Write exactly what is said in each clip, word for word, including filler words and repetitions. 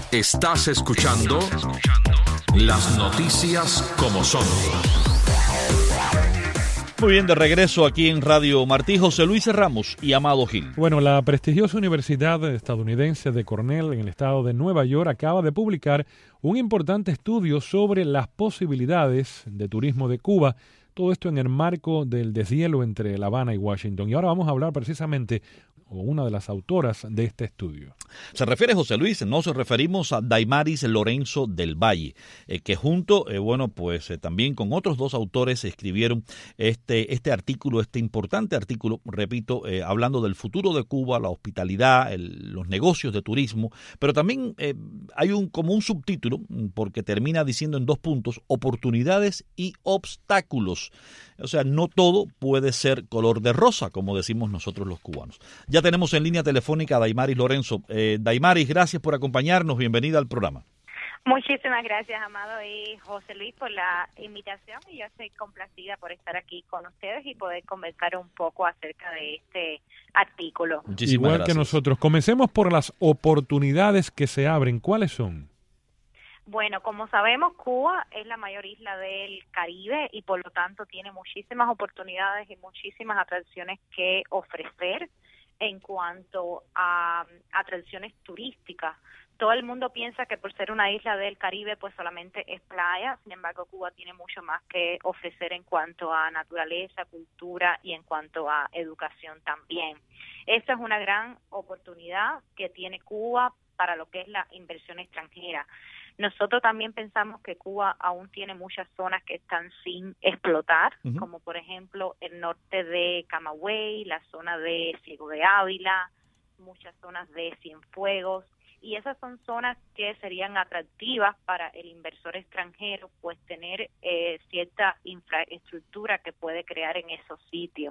Estás escuchando las noticias como son. Muy bien, de regreso aquí en Radio Martí, José Luis Ramos y Amado Gil. Bueno, la prestigiosa Universidad Estadounidense de Cornell en el estado de Nueva York acaba de publicar un importante estudio sobre las posibilidades de turismo de Cuba, todo esto en el marco del deshielo entre La Habana y Washington. Y ahora vamos a hablar precisamente con una de las autoras de este estudio. Se refiere, José Luis, nos referimos a Daimaris Lorenzo del Valle, eh, que junto, eh, bueno, pues eh, también con otros dos autores escribieron este, este artículo, este importante artículo, repito, eh, hablando del futuro de Cuba, la hospitalidad, el, los negocios de turismo, pero también eh, hay un como un subtítulo, porque termina diciendo en dos puntos, oportunidades y obstáculos. O sea, no todo puede ser color de rosa, como decimos nosotros los cubanos. Ya tenemos en línea telefónica a Daimaris Lorenzo. Eh, Daimaris, gracias por acompañarnos. Bienvenida al programa. Muchísimas gracias, Amado y José Luis, por la invitación. Y yo estoy complacida por estar aquí con ustedes y poder conversar un poco acerca de este artículo. Muchísimas Igual gracias. Que nosotros. Comencemos por las oportunidades que se abren. ¿Cuáles son? Bueno, como sabemos, Cuba es la mayor isla del Caribe y por lo tanto tiene muchísimas oportunidades y muchísimas atracciones que ofrecer en cuanto a atracciones turísticas. Todo el mundo piensa que por ser una isla del Caribe pues solamente es playa, sin embargo Cuba tiene mucho más que ofrecer en cuanto a naturaleza, cultura y en cuanto a educación también. Esta es una gran oportunidad que tiene Cuba para lo que es la inversión extranjera. Nosotros también pensamos que Cuba aún tiene muchas zonas que están sin explotar, uh-huh. como por ejemplo el norte de Camagüey, la zona de Ciego de Ávila, muchas zonas de Cienfuegos, y esas son zonas que serían atractivas para el inversor extranjero, pues tener eh, cierta infraestructura que puede crear en esos sitios.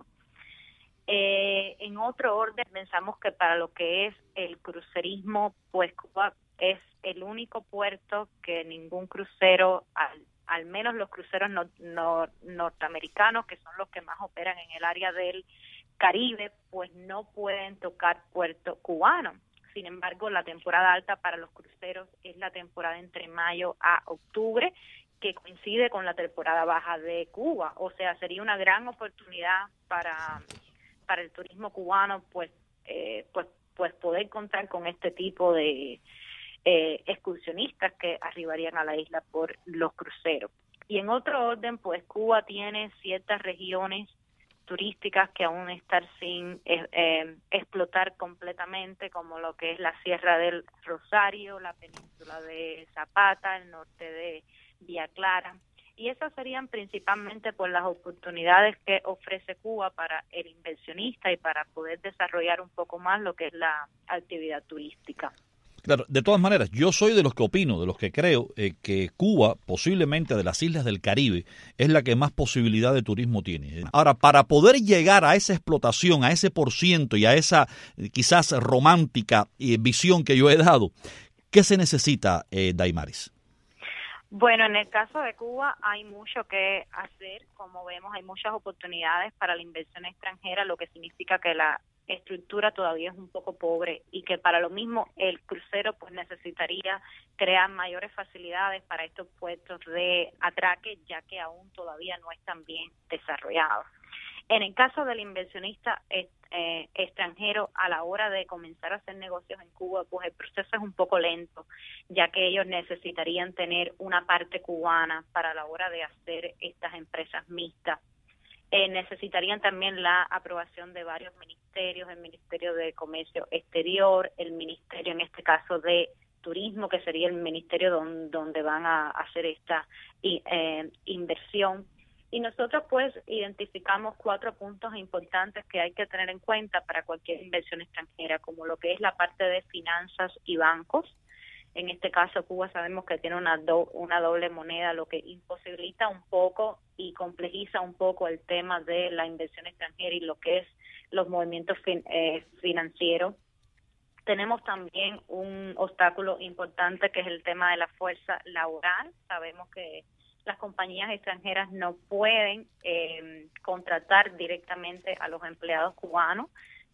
Eh, en otro orden, pensamos que para lo que es el crucerismo, pues Cuba es el único puerto que ningún crucero, al, al menos los cruceros no, no, norteamericanos, que son los que más operan en el área del Caribe, pues no pueden tocar puerto cubano. Sin embargo, la temporada alta para los cruceros es la temporada entre mayo a octubre, que coincide con la temporada baja de Cuba. O sea, sería una gran oportunidad para, para el turismo cubano, pues, eh, pues, pues poder contar con este tipo de Eh, excursionistas que arribarían a la isla por los cruceros. Y en otro orden, pues Cuba tiene ciertas regiones turísticas que aún están sin eh, eh, explotar completamente, como lo que es la Sierra del Rosario, la península de Zapata, el norte de Villa Clara. Y esas serían principalmente por las oportunidades que ofrece Cuba para el inversionista y para poder desarrollar un poco más lo que es la actividad turística. Claro, de todas maneras, yo soy de los que opino, de los que creo eh, que Cuba, posiblemente de las islas del Caribe, es la que más posibilidad de turismo tiene. Ahora, para poder llegar a esa explotación, a ese por ciento y a esa eh, quizás romántica eh, visión que yo he dado, ¿qué se necesita, eh, Daimaris? Bueno, en el caso de Cuba hay mucho que hacer. Como vemos, hay muchas oportunidades para la inversión extranjera, lo que significa que la estructura todavía es un poco pobre y que para lo mismo el crucero pues necesitaría crear mayores facilidades para estos puertos de atraque, ya que aún todavía no están bien desarrollados. En el caso del inversionista eh, eh, extranjero, a la hora de comenzar a hacer negocios en Cuba, pues el proceso es un poco lento, ya que ellos necesitarían tener una parte cubana para la hora de hacer estas empresas mixtas. Eh, necesitarían también la aprobación de varios ministerios, el Ministerio de Comercio Exterior, el Ministerio, en este caso, de Turismo, que sería el ministerio donde, donde van a hacer esta eh, inversión. Y nosotros, pues, identificamos cuatro puntos importantes que hay que tener en cuenta para cualquier inversión extranjera, como lo que es la parte de finanzas y bancos. En este caso, Cuba sabemos que tiene una, do, una doble moneda, lo que imposibilita un poco y complejiza un poco el tema de la inversión extranjera y lo que es los movimientos fin, eh, financieros. Tenemos también un obstáculo importante que es el tema de la fuerza laboral. Sabemos que las compañías extranjeras no pueden eh, contratar directamente a los empleados cubanos,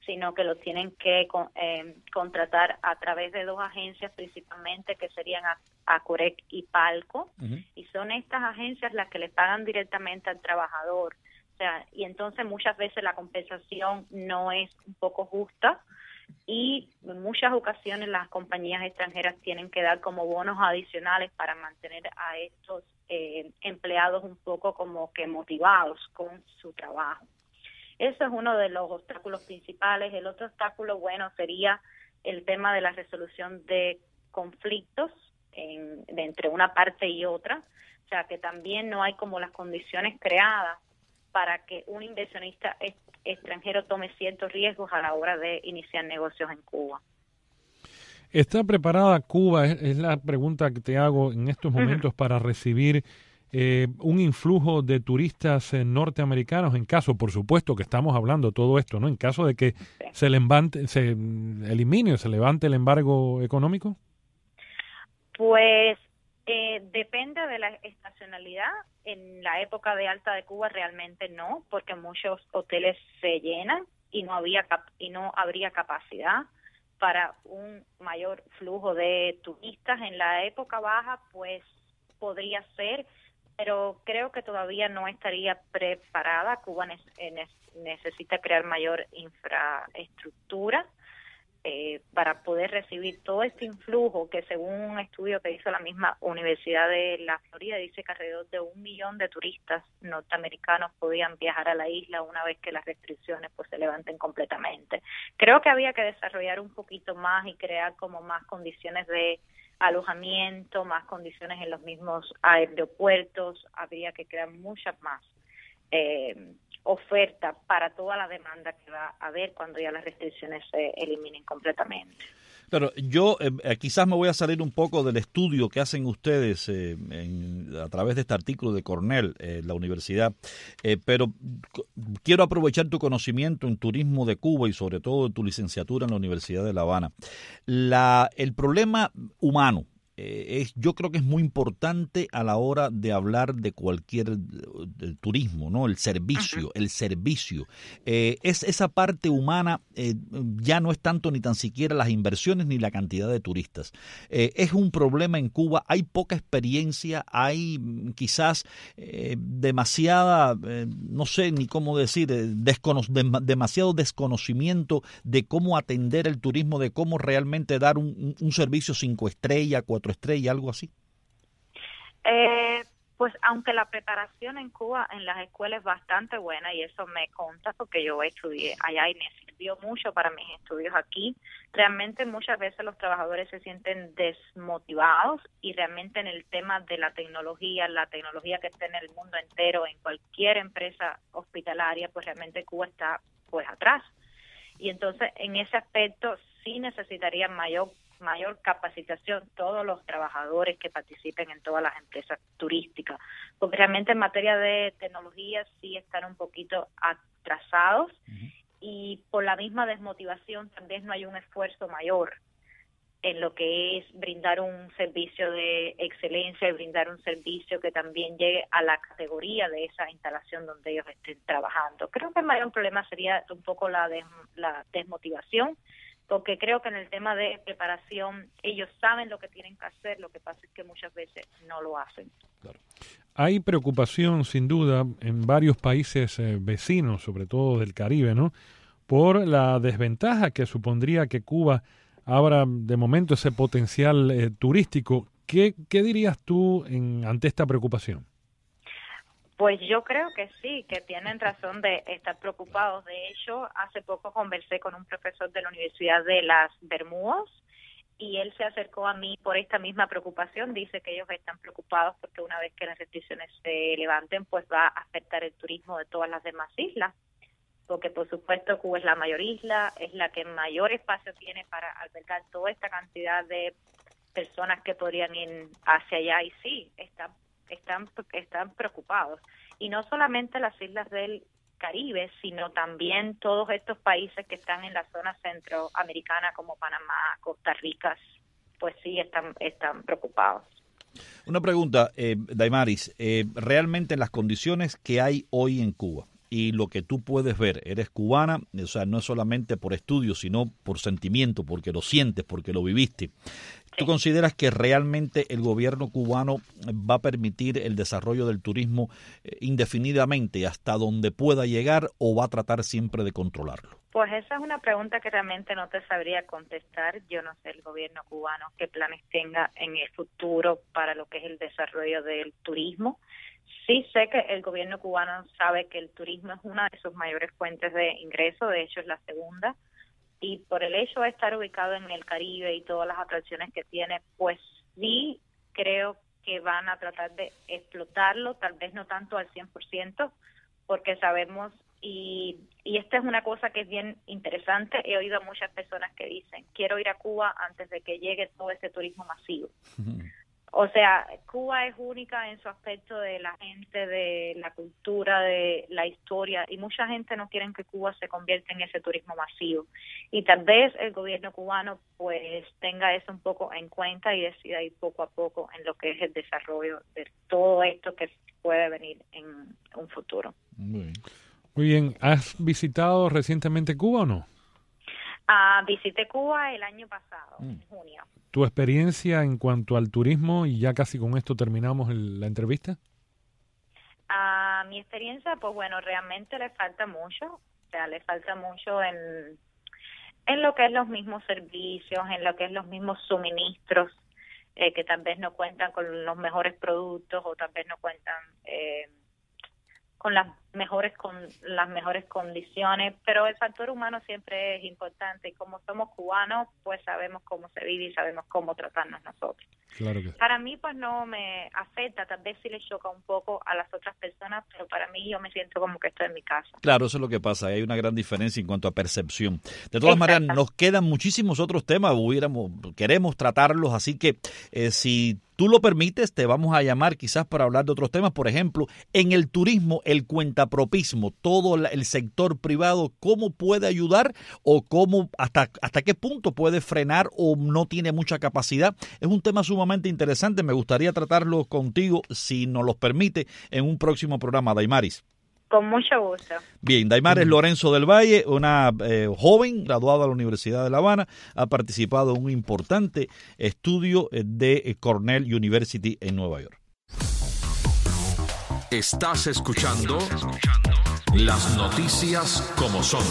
sino que lo tienen que eh, contratar a través de dos agencias principalmente, que serían Acorec y Palco, uh-huh. y son estas agencias las que le pagan directamente al trabajador. O sea, y entonces muchas veces la compensación no es un poco justa, y en muchas ocasiones las compañías extranjeras tienen que dar como bonos adicionales para mantener a estos eh, empleados un poco como que motivados con su trabajo. Eso es uno de los obstáculos principales. El otro obstáculo, bueno, sería el tema de la resolución de conflictos en, de entre una parte y otra. O sea, que también no hay como las condiciones creadas para que un inversionista est- extranjero tome ciertos riesgos a la hora de iniciar negocios en Cuba. ¿Está preparada Cuba, es, es la pregunta que te hago en estos momentos, uh-huh. para recibir eh, un influjo de turistas eh, norteamericanos, en caso, por supuesto, que estamos hablando todo esto, ¿no? En caso de que sí. se levante, se elimine o se levante el embargo económico? Pues eh, depende de la estacionalidad. En la época de alta de Cuba realmente no, porque muchos hoteles se llenan y no había cap- y no habría capacidad para un mayor flujo de turistas. En la época baja, pues podría ser, pero creo que todavía no estaría preparada. Cuba ne- ne- necesita crear mayor infraestructura eh, para poder recibir todo este influjo, que según un estudio que hizo la misma Universidad de la Florida, dice que alrededor de un millón de turistas norteamericanos podían viajar a la isla una vez que las restricciones pues se levanten completamente. Creo que había que desarrollar un poquito más y crear como más condiciones de alojamiento, más condiciones en los mismos aeropuertos. Habría que crear muchas más eh, oferta para toda la demanda que va a haber cuando ya las restricciones se eliminen completamente. Pero yo eh, quizás me voy a salir un poco del estudio que hacen ustedes eh, en, a través de este artículo de Cornell, eh, la universidad, eh, pero quiero aprovechar tu conocimiento en turismo de Cuba y sobre todo tu licenciatura en la Universidad de La Habana. La, el problema humano, Eh, es, yo creo que es muy importante a la hora de hablar de cualquier del turismo, ¿no? El servicio, el servicio. Eh, es esa parte humana, eh, ya no es tanto ni tan siquiera las inversiones ni la cantidad de turistas. Eh, es un problema en Cuba, hay poca experiencia, hay quizás eh, demasiada, eh, no sé ni cómo decir, eh, descono- de, demasiado desconocimiento de cómo atender el turismo, de cómo realmente dar un, un, un servicio cinco estrellas, cuatro estrella, algo así? Eh, pues aunque la preparación en Cuba en las escuelas es bastante buena, y eso me consta porque yo estudié allá y me sirvió mucho para mis estudios aquí, realmente muchas veces los trabajadores se sienten desmotivados, y realmente en el tema de la tecnología, la tecnología que está en el mundo entero, en cualquier empresa hospitalaria, pues realmente Cuba está pues atrás. Y entonces en ese aspecto sí necesitaría mayor mayor capacitación todos los trabajadores que participen en todas las empresas turísticas, porque realmente en materia de tecnología sí están un poquito atrasados, uh-huh. y por la misma desmotivación también no hay un esfuerzo mayor en lo que es brindar un servicio de excelencia y brindar un servicio que también llegue a la categoría de esa instalación donde ellos estén trabajando. Creo que el mayor problema sería un poco la, des, la desmotivación, porque creo que en el tema de preparación ellos saben lo que tienen que hacer, lo que pasa es que muchas veces no lo hacen. Claro. Hay preocupación, sin duda, en varios países eh, vecinos, sobre todo del Caribe, ¿no?, por la desventaja que supondría que Cuba abra de momento ese potencial eh, turístico. ¿Qué, qué dirías tú en, ante esta preocupación? Pues yo creo que sí, que tienen razón de estar preocupados. De hecho, hace poco conversé con un profesor de la Universidad de las Bermudas y él se acercó a mí por esta misma preocupación. Dice que ellos están preocupados porque una vez que las restricciones se levanten, pues va a afectar el turismo de todas las demás islas. Porque por supuesto Cuba es la mayor isla, es la que mayor espacio tiene para albergar toda esta cantidad de personas que podrían ir hacia allá, y sí, están están están preocupados. Y no solamente las islas del Caribe, sino también todos estos países que están en la zona centroamericana como Panamá, Costa Rica, pues sí están están preocupados. Una pregunta, eh, Daimaris, eh, realmente en las condiciones que hay hoy en Cuba, y lo que tú puedes ver, eres cubana, o sea, no es solamente por estudio, sino por sentimiento, porque lo sientes, porque lo viviste. ¿Tú consideras que realmente el gobierno cubano va a permitir el desarrollo del turismo indefinidamente hasta donde pueda llegar o va a tratar siempre de controlarlo? Pues esa es una pregunta que realmente no te sabría contestar. Yo no sé el gobierno cubano qué planes tenga en el futuro para lo que es el desarrollo del turismo. Sí sé que el gobierno cubano sabe que el turismo es una de sus mayores fuentes de ingreso, de hecho es la segunda. Y por el hecho de estar ubicado en el Caribe y todas las atracciones que tiene, pues sí creo que van a tratar de explotarlo, tal vez no tanto al cien por ciento, porque sabemos, y, y esta es una cosa que es bien interesante, he oído a muchas personas que dicen, quiero ir a Cuba antes de que llegue todo ese turismo masivo. O sea, Cuba es única en su aspecto de la gente, de la cultura, de la historia, y mucha gente no quiere que Cuba se convierta en ese turismo masivo. Y tal vez el gobierno cubano pues tenga eso un poco en cuenta y decida ir poco a poco en lo que es el desarrollo de todo esto que puede venir en un futuro. Muy bien. Muy bien. ¿Has visitado recientemente Cuba o no? Uh, visité Cuba el año pasado, mm. en junio. ¿Tu experiencia en cuanto al turismo, y ya casi con esto terminamos el, la entrevista? Uh, mi experiencia, pues bueno, realmente le falta mucho, o sea, le falta mucho en, en lo que es los mismos servicios, en lo que es los mismos suministros, eh, que tal vez no cuentan con los mejores productos o tal vez no cuentan eh, con las mejores con las mejores condiciones, pero el factor humano siempre es importante y como somos cubanos, pues sabemos cómo se vive y sabemos cómo tratarnos nosotros. Claro que... Para mí, pues no me afecta, tal vez sí le choca un poco a las otras personas, pero para mí yo me siento como que estoy en mi casa. Claro, eso es lo que pasa, hay una gran diferencia en cuanto a percepción. De todas Exacto. maneras, nos quedan muchísimos otros temas, hubiéramos, queremos tratarlos, así que eh, si tú lo permites, te vamos a llamar quizás para hablar de otros temas, por ejemplo, en el turismo, el cuentapropismo, todo el sector privado, ¿cómo puede ayudar o cómo, hasta, hasta qué punto puede frenar o no tiene mucha capacidad? Es un tema sumamente interesante, me gustaría tratarlo contigo, si nos lo permite, en un próximo programa, Daimaris. Con mucho gusto. Bien, Daimaris Lorenzo del Valle, una eh, joven graduada de la Universidad de La Habana, ha participado en un importante estudio de Cornell University en Nueva York. Estás escuchando las noticias como son.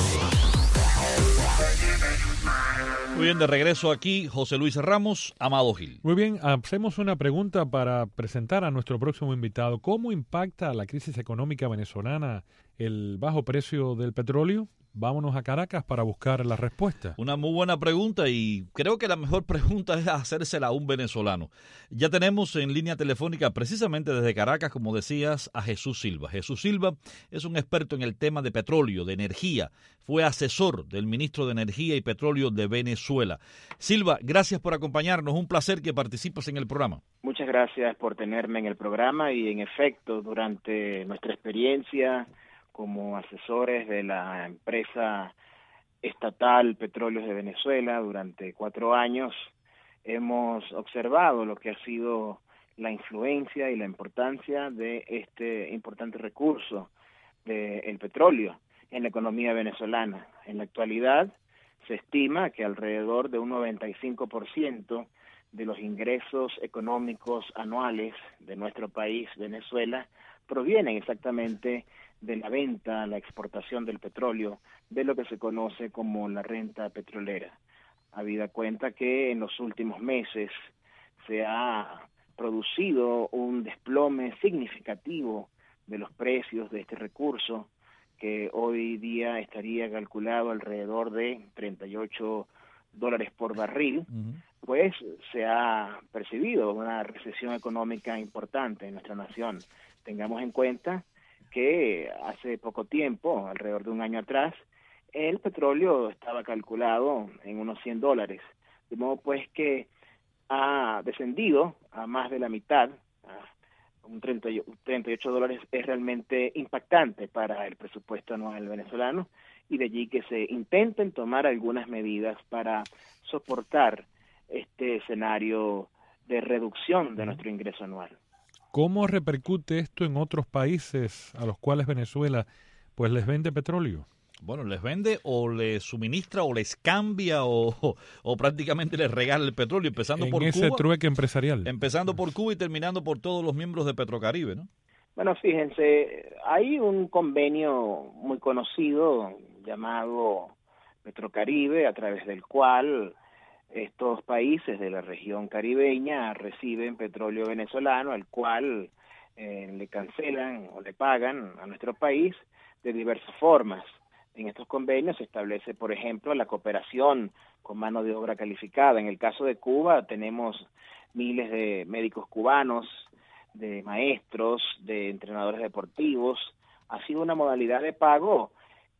Muy bien, de regreso aquí, José Luis Ramos, Amado Gil. Muy bien, hacemos una pregunta para presentar a nuestro próximo invitado. ¿Cómo impacta la crisis económica venezolana el bajo precio del petróleo? Vámonos a Caracas para buscar la respuesta. Una muy buena pregunta y creo que la mejor pregunta es hacérsela a un venezolano. Ya tenemos en línea telefónica precisamente desde Caracas, como decías, a Jesús Silva. Jesús Silva es un experto en el tema de petróleo, de energía. Fue asesor del ministro de Energía y Petróleo de Venezuela. Silva, gracias por acompañarnos. Un placer que participes en el programa. Muchas gracias por tenerme en el programa y, en efecto, durante nuestra experiencia como asesores de la empresa estatal Petróleos de Venezuela durante cuatro años, hemos observado lo que ha sido la influencia y la importancia de este importante recurso del petróleo en la economía venezolana. En la actualidad se estima que alrededor de un noventa y cinco por ciento de los ingresos económicos anuales de nuestro país, Venezuela, provienen exactamente de la venta, la exportación del petróleo, de lo que se conoce como la renta petrolera. Habida cuenta que en los últimos meses se ha producido un desplome significativo de los precios de este recurso, que hoy día estaría calculado alrededor de treinta y ocho dólares por barril, uh-huh. pues se ha percibido una recesión económica importante en nuestra nación. Tengamos en cuenta que hace poco tiempo, alrededor de un año atrás, el petróleo estaba calculado en unos cien dólares, de modo pues que ha descendido a más de la mitad. Un treinta y ocho dólares es realmente impactante para el presupuesto anual venezolano, y de allí que se intenten tomar algunas medidas para soportar este escenario de reducción de nuestro ingreso anual. ¿Cómo repercute esto en otros países a los cuales Venezuela pues les vende petróleo. Bueno, les vende o les suministra o les cambia o, o, o prácticamente les regala el petróleo, empezando en por ese Cuba. trueque empresarial. Empezando por Cuba y terminando por todos los miembros de Petrocaribe, ¿no? Bueno, fíjense, hay un convenio muy conocido llamado Petrocaribe, a través del cual estos países de la región caribeña reciben petróleo venezolano, al cual eh, le cancelan o le pagan a nuestro país de diversas formas. En estos convenios se establece, por ejemplo, la cooperación con mano de obra calificada. En el caso de Cuba tenemos miles de médicos cubanos, de maestros, de entrenadores deportivos. Ha sido una modalidad de pago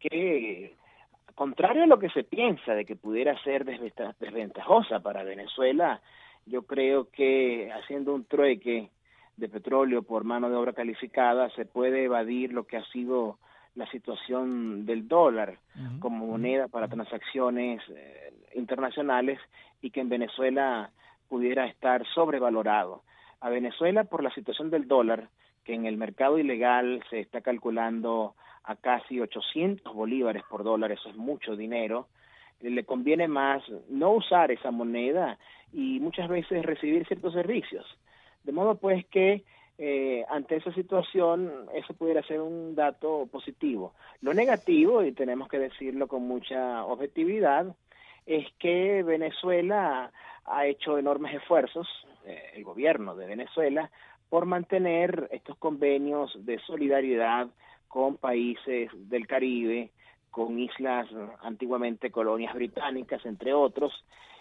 que, contrario a lo que se piensa de que pudiera ser desventajosa para Venezuela, yo creo que haciendo un trueque de petróleo por mano de obra calificada se puede evadir lo que ha sido la situación del dólar uh-huh. como moneda para transacciones eh, internacionales, y que en Venezuela pudiera estar sobrevalorado. A Venezuela, por la situación del dólar, que en el mercado ilegal se está calculando a casi ochocientos bolívares por dólar, eso es mucho dinero, le conviene más no usar esa moneda y muchas veces recibir ciertos servicios. De modo pues que Eh, ante esa situación, eso pudiera ser un dato positivo. Lo negativo, y tenemos que decirlo con mucha objetividad, es que Venezuela ha hecho enormes esfuerzos, eh, el gobierno de Venezuela, por mantener estos convenios de solidaridad con países del Caribe, con islas antiguamente colonias británicas, entre otros,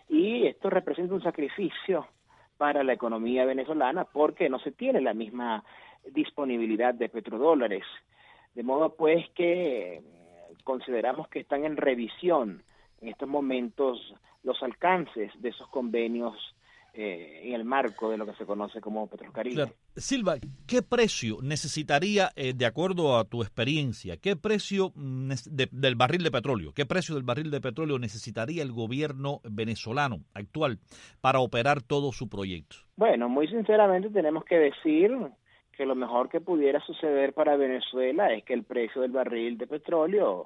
y esto representa un sacrificio para la economía venezolana, porque no se tiene la misma disponibilidad de petrodólares. De modo pues que consideramos que están en revisión en estos momentos los alcances de esos convenios eh, en el marco de lo que se conoce como Petrocaribe. Claro. Silva, ¿qué precio necesitaría, eh, de acuerdo a tu experiencia, qué precio de, del barril de petróleo, qué precio del barril de petróleo necesitaría el gobierno venezolano actual para operar todo su proyecto? Bueno, muy sinceramente tenemos que decir que lo mejor que pudiera suceder para Venezuela es que el precio del barril de petróleo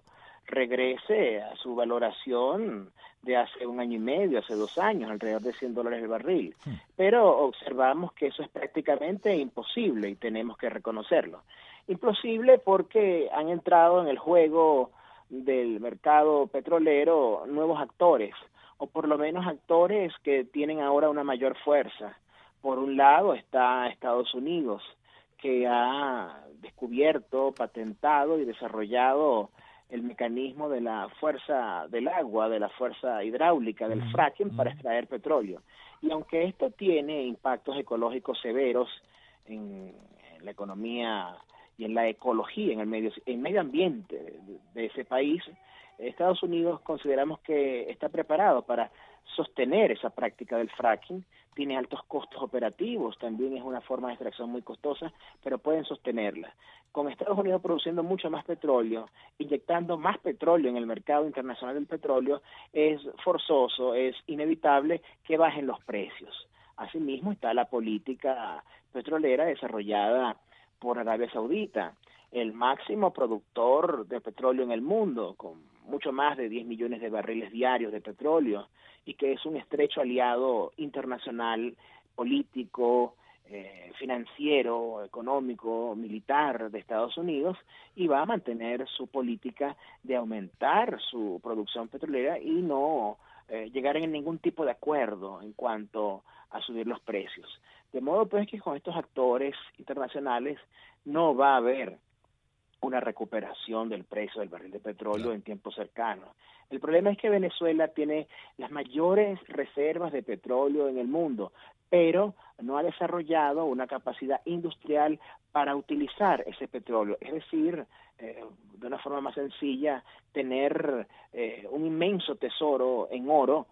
regrese a su valoración de hace un año y medio, hace dos años, alrededor de cien dólares el barril. Sí. Pero observamos que eso es prácticamente imposible y tenemos que reconocerlo. Imposible porque han entrado en el juego del mercado petrolero nuevos actores, o por lo menos actores que tienen ahora una mayor fuerza. Por un lado está Estados Unidos, que ha descubierto, patentado y desarrollado el mecanismo de la fuerza del agua, de la fuerza hidráulica, del fracking para extraer petróleo. Y aunque esto tiene impactos ecológicos severos en, en la economía y en la ecología, en el medio, en medio ambiente de, de ese país, Estados Unidos consideramos que está preparado para sostener esa práctica del fracking. Tiene altos costos operativos, también es una forma de extracción muy costosa, pero pueden sostenerla. Con Estados Unidos produciendo mucho más petróleo, inyectando más petróleo en el mercado internacional del petróleo, es forzoso, es inevitable que bajen los precios. Asimismo está la política petrolera desarrollada por Arabia Saudita, el máximo productor de petróleo en el mundo, con mucho más de diez millones de barriles diarios de petróleo, y que es un estrecho aliado internacional, político, eh, financiero, económico, militar de Estados Unidos, y va a mantener su política de aumentar su producción petrolera y no eh, llegar en ningún tipo de acuerdo en cuanto a subir los precios. De modo pues que con estos actores internacionales no va a haber una recuperación del precio del barril de petróleo en tiempo cercano. El problema es que Venezuela tiene las mayores reservas de petróleo en el mundo, pero no ha desarrollado una capacidad industrial para utilizar ese petróleo, es decir, eh, de una forma más sencilla, tener eh, un inmenso tesoro en oro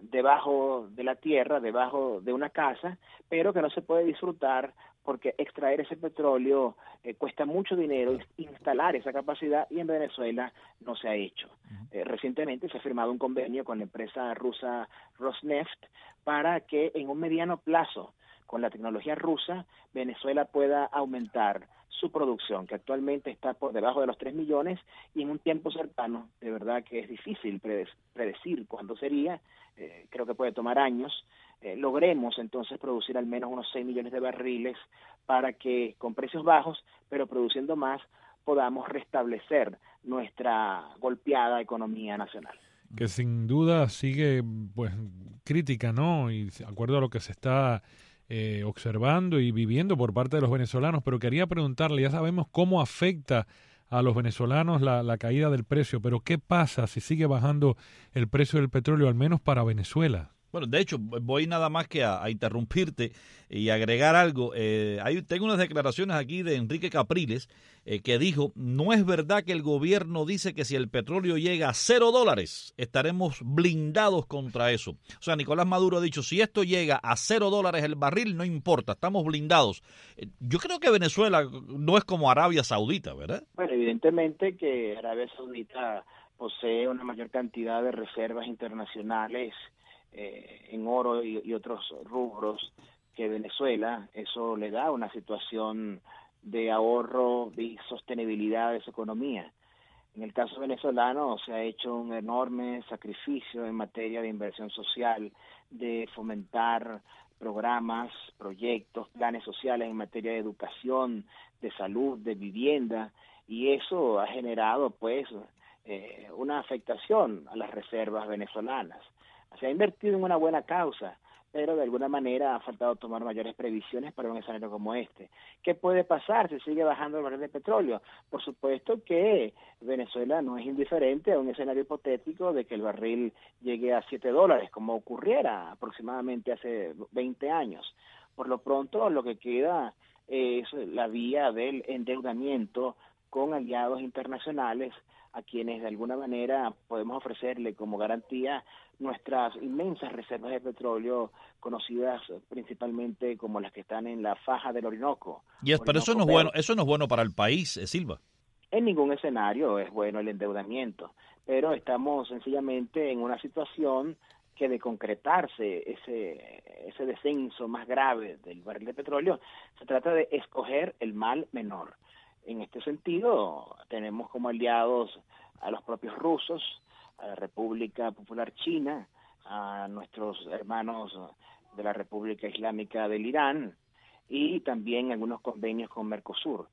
debajo de la tierra, debajo de una casa, pero que no se puede disfrutar porque extraer ese petróleo eh, cuesta mucho dinero, instalar esa capacidad, y en Venezuela no se ha hecho. Eh, recientemente se ha firmado un convenio con la empresa rusa Rosneft para que en un mediano plazo, con la tecnología rusa, Venezuela pueda aumentar su producción, que actualmente está por debajo de los tres millones y en un tiempo cercano, de verdad que es difícil predecir cuándo sería, eh, creo que puede tomar años, eh, logremos entonces producir al menos unos seis millones de barriles para que con precios bajos, pero produciendo más, podamos restablecer nuestra golpeada economía nacional. Que sin duda sigue pues crítica, ¿no? Y de acuerdo a lo que se está eh, observando y viviendo por parte de los venezolanos, pero quería preguntarle, ya sabemos cómo afecta a los venezolanos la, la caída del precio, pero ¿qué pasa si sigue bajando el precio del petróleo, al menos para Venezuela? Bueno, de hecho, voy nada más que a, a interrumpirte y agregar algo. Eh, hay, tengo unas declaraciones aquí de Enrique Capriles eh, que dijo, no es verdad que el gobierno dice que si el petróleo llega a cero dólares, estaremos blindados contra eso. O sea, Nicolás Maduro ha dicho, si esto llega a cero dólares el barril, no importa, estamos blindados. Eh, yo creo que Venezuela no es como Arabia Saudita, ¿verdad? Bueno, evidentemente que Arabia Saudita posee una mayor cantidad de reservas internacionales Eh, en oro y, y otros rubros que Venezuela. Eso le da una situación de ahorro y sostenibilidad de su economía. En el caso venezolano se ha hecho un enorme sacrificio en materia de inversión social, de fomentar programas, proyectos, planes sociales en materia de educación, de salud, de vivienda, y eso ha generado pues eh, una afectación a las reservas venezolanas. Se ha invertido en una buena causa, pero de alguna manera ha faltado tomar mayores previsiones para un escenario como este. ¿Qué puede pasar si sigue bajando el barril de petróleo? Por supuesto que Venezuela no es indiferente a un escenario hipotético de que el barril llegue a siete dólares, como ocurriera aproximadamente hace veinte años. Por lo pronto, lo que queda es la vía del endeudamiento con aliados internacionales a quienes de alguna manera podemos ofrecerle como garantía nuestras inmensas reservas de petróleo, conocidas principalmente como las que están en la faja del Orinoco. Y es, Orinoco, pero eso no es bueno, eso no es bueno para el país, eh, Silva. En ningún escenario es bueno el endeudamiento, pero estamos sencillamente en una situación que de concretarse ese, ese descenso más grave del barril de petróleo, se trata de escoger el mal menor. En este sentido, tenemos como aliados a los propios rusos, a la República Popular China, a nuestros hermanos de la República Islámica del Irán y también algunos convenios con Mercosur.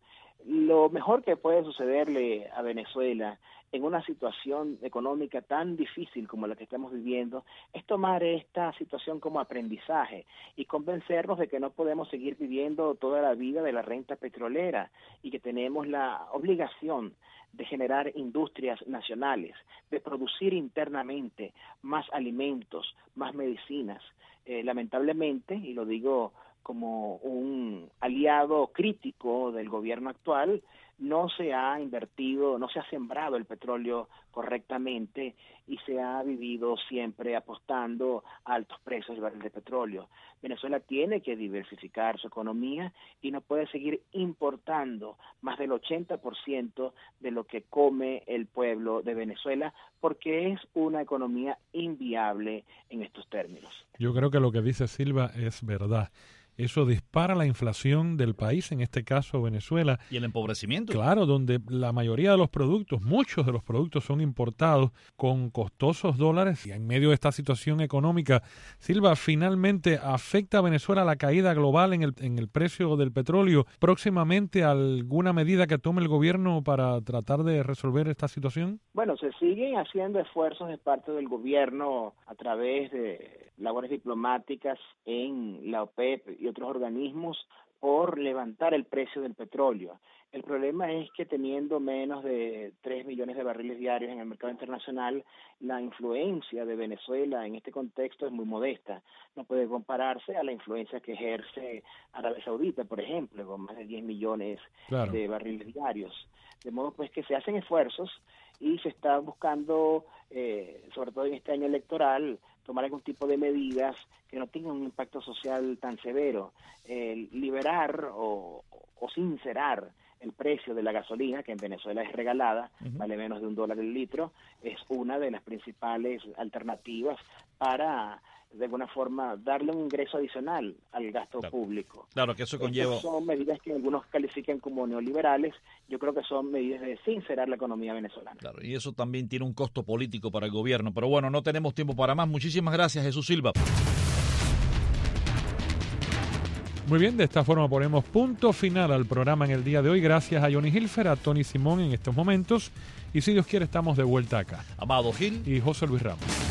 Lo mejor que puede sucederle a Venezuela en una situación económica tan difícil como la que estamos viviendo es tomar esta situación como aprendizaje y convencernos de que no podemos seguir viviendo toda la vida de la renta petrolera y que tenemos la obligación de generar industrias nacionales, de producir internamente más alimentos, más medicinas. Eh, lamentablemente, y lo digo como un aliado crítico del gobierno actual, no se ha invertido, no se ha sembrado el petróleo correctamente y se ha vivido siempre apostando a altos precios del barril de petróleo. Venezuela tiene que diversificar su economía y no puede seguir importando más del ochenta por ciento de lo que come el pueblo de Venezuela porque es una economía inviable en estos términos. Yo creo que lo que dice Silva es verdad. Eso dispara la inflación del país, en este caso Venezuela. Y el empobrecimiento. Claro, donde la mayoría de los productos, muchos de los productos son importados con costosos dólares. Y en medio de esta situación económica, Silva, finalmente afecta a Venezuela la caída global en el, en el precio del petróleo. ¿Próximamente alguna medida que tome el gobierno para tratar de resolver esta situación? Bueno, se siguen haciendo esfuerzos de parte del gobierno a través de labores diplomáticas en la OPEP y otros organismos por levantar el precio del petróleo. El problema es que teniendo menos de tres millones de barriles diarios en el mercado internacional, la influencia de Venezuela en este contexto es muy modesta. No puede compararse a la influencia que ejerce Arabia Saudita, por ejemplo, con más de diez millones claro. de barriles diarios. De modo pues que se hacen esfuerzos y se está buscando, eh, sobre todo en este año electoral, tomar algún tipo de medidas que no tengan un impacto social tan severo. Eh, liberar o, o sincerar el precio de la gasolina, que en Venezuela es regalada, uh-huh. vale menos de un dólar el litro, es una de las principales alternativas para de alguna forma darle un ingreso adicional al gasto claro. público. Claro, que eso conlleva... Estas son medidas que algunos califican como neoliberales. Yo creo que son medidas de sincerar la economía venezolana. Claro, y eso también tiene un costo político para el gobierno. Pero bueno, no tenemos tiempo para más. Muchísimas gracias, Jesús Silva. Muy bien, de esta forma ponemos punto final al programa en el día de hoy. Gracias a Johnny Hilfer, a Tony Simón en estos momentos. Y si Dios quiere, estamos de vuelta acá. Amado Gil y José Luis Ramos.